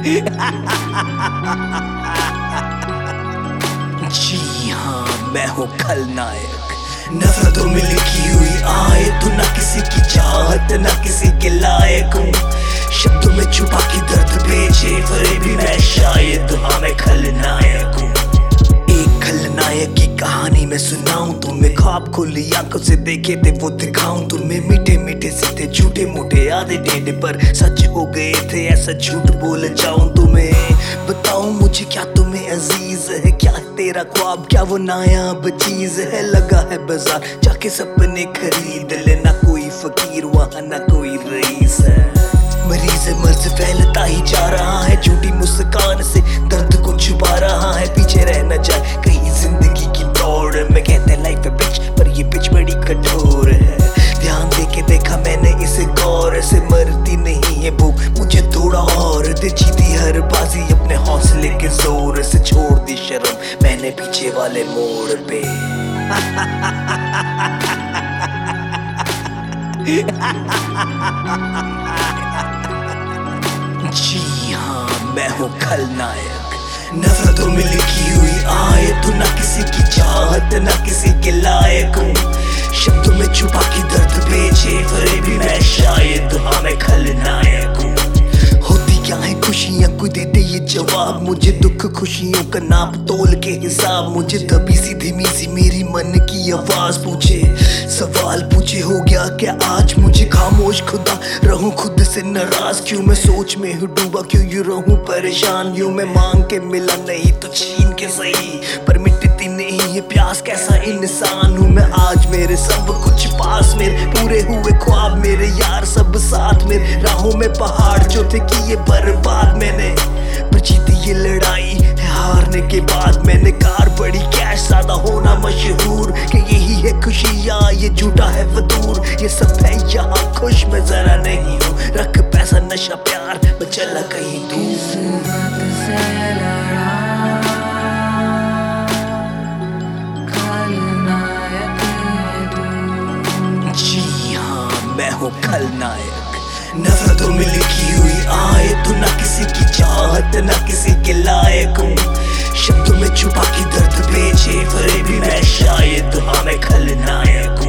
जी हाँ, मैं हूँ खलनायक। नफरतों में लिखी हुई आयत, ना किसी की चाहत ना किसी के लायक हूँ। शब्दों में छुपा के दर्द बेचे फिर भी मैं शायद, हाँ मैं खलनायक हूँ। एक खलनायक की कहानी मैं सुनाऊं तुम्हें। ख्वाब खुली आंखों से देखे थे वो दिखाऊं तुम्हें। मीठे मीठे सीधे झूठे मूठे आधे टेढ़े पर सच हो गए थे, ऐसा झूठ बोल जाऊं तुम्हें। बताऊं मुझे क्या तुम्हें अजीज है, क्या तेरा ख्वाब, क्या वो नायाब चीज है। लगा है बाजार जाके सपने खरीद ले, ना कोई फकीर वहाँ ना कोई रईस है। मरीज मर्ज फैलता ही जा रहा है, झूठी मुस्कान से दर्द को छुपा रहा है। पीछे रह न जाए कहीं जिंदगी की दौड़ में, कहते हैं लाइफ है पिच पर ये पिच बड़ी कठोर है। ध्यान दे के देखा मैंने इसे गौर से, मरती नहीं है भूख मुझे थोड़ा और दे। जीती हर बाजी अपने हौसले के जोर से, छोड़ दी शर्म मैंने पीछे वाले मोड़ पे। जी हाँ, मैं हूँ खलनायक। नफरतों में लिखी हुई आयत, ना किसी की चाहत ना किसी के लायक हूँ। शब्दों में छुपा के दर्द बेचे फिर भी मैं शायद, हाँ मैं खलनायक हूँ। होती क्या है खुशियाँ, कोई दे दे ये जवाब मुझे। दुख खुशियों का नाप तोल के हिसाब मुझे। दबी सी धीमी सी मेरी मन की आवाज पूछे, सवाल पूछे हो गया क्या आज मुझे। खामोश खुदा रहूं खुद से नाराज, क्यों मैं सोच में हूँ डूबा, क्यों यूं रहूं परेशान। यूं मैं मांग के मिला नहीं तो छीन के सही, पर मिटती नहीं है प्यास, कैसा इंसान हूँ मैं आज। मेरे सब कुछ पास मेरे, पूरे हुए ख्वाब मेरे यार सब साथ मेरे। राहों में पहाड़ जो थे किए बर्बाद मैंने, पर जीती ये लड़ाई है हारने के बाद मैंने। कार बड़ी कैश ज्यादा होना मशहूर, कि यही है खुशी या ये झूठा है फतूर। ये सब है यहाँ खुश मैं जरा नहीं हूँ, रख पैसा नशा प्यार मैं चला कहीं दूर। जी हाँ, मैं हूँ खलनायक। नफरतों में लिखी हुई आयत, ना किसी की चाहत ना किसी के लायक हूँ। शब्दों में छुपा के दर्द बेचे फिर भी मैं शायद, हाँ मैं खलनायक हूँ।